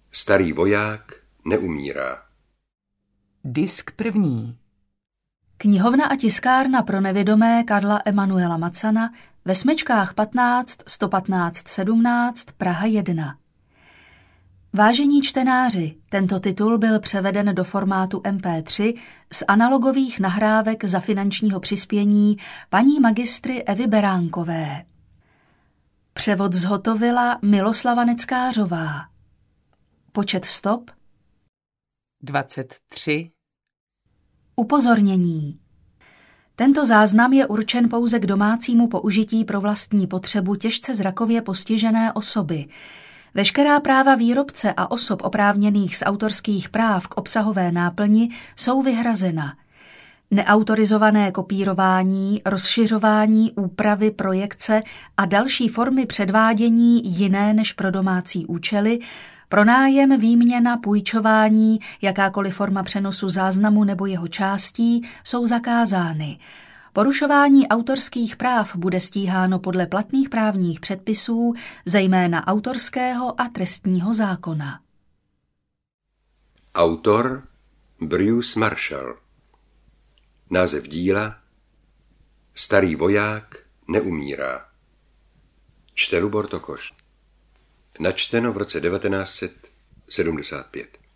Starý voják neumírá. Disk první. Knihovna a tiskárna pro nevědomé Karla Emanuela Macana ve Smečkách 15 115 17 Praha 1. Vážení čtenáři, tento titul byl převeden do formátu MP3 z analogových nahrávek za finančního přispění paní magistry Evy Beránkové. Převod zhotovila Miloslava Neckářová. Počet stop 23. Upozornění. Tento záznam je určen pouze k domácímu použití pro vlastní potřebu těžce zrakově postižené osoby. Veškerá práva výrobce a osob oprávněných z autorských práv k obsahové náplni jsou vyhrazena. Neautorizované kopírování, rozšiřování, úpravy, projekce a další formy předvádění jiné než pro domácí účely, pronájem, výměna, půjčování, jakákoliv forma přenosu záznamu nebo jeho částí jsou zakázány. Porušování autorských práv bude stíháno podle platných právních předpisů, zejména autorského a trestního zákona. Autor Bruce Marshall. Název díla Starý voják neumírá. Čte Lubor Tokoš. Načteno v roce 1975.